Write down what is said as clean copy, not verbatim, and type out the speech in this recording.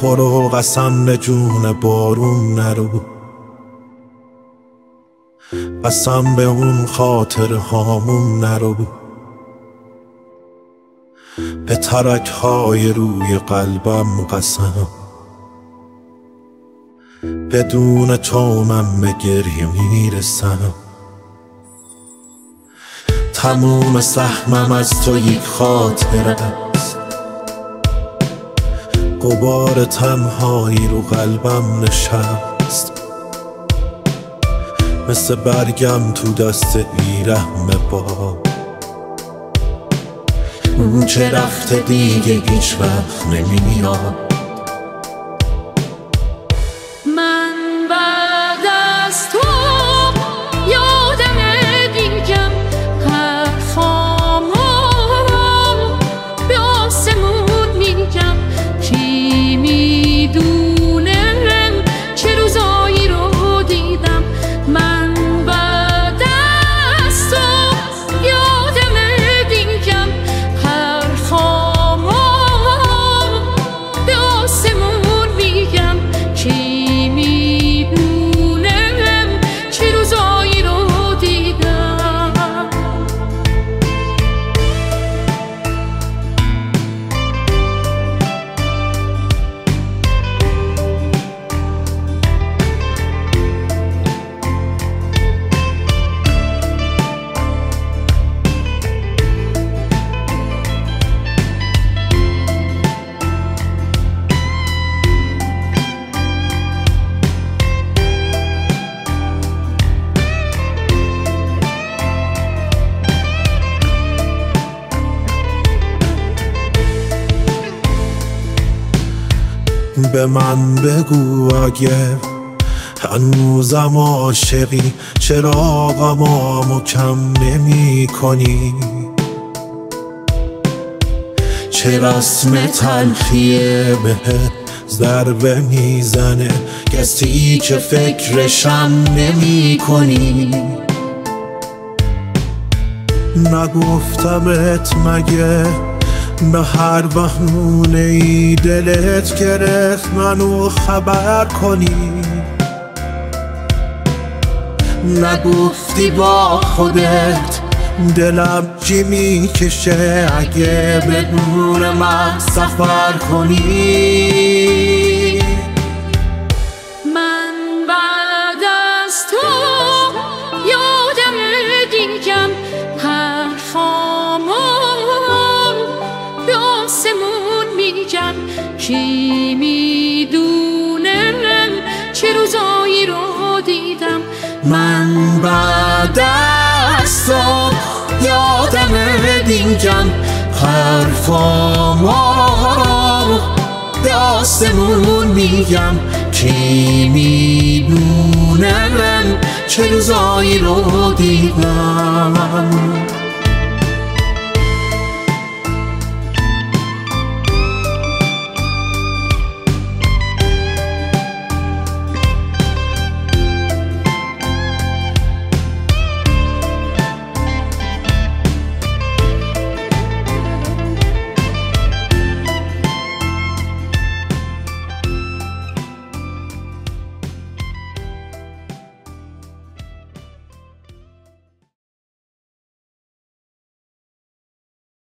تو رو قسم به جون بارون نرو، قسم به اون خاطر هامون نرو، به ترک های روی قلبم قسم، بدون تو من به گریه میرسم. تموم سهمم از تو یک خاطره است، غبار تنهایی رو قلبم نشست، مثل برگم تو دست بیرحم باد. اون چه رفته دیگه هیچ وقت نمیاد. من بعد از تو یادم دیگم حرفامو به آسمون میگم. کی میدونه چه روزایی رو دیدم. من بعد از تو یادم دیگم حرفامو به آسمون میگم. کی میدونه چه روزایی رو دیدم. به من بگو اگه هنوزم عاشقی، چراغمو کم نمی کنی. چه رسم تلخیه بهت ضربه میزنه، کسی که فکرشم نمی کنی. نگفتمت مگه به هر بهونه ای دلت گرفت منو خبر کنی؟ نگفتی با خودت دلم چی میکشه اگه بدون من سفر کنی؟ من بعد از تو یادم دیگم حرفامو به آسمون میگم. کی میدونه چه روزایی رو دیدم. من بعد از تو یادم دیگم حرفامو به آسمون میگم. کی میدونه چه روزایی رو دیدم.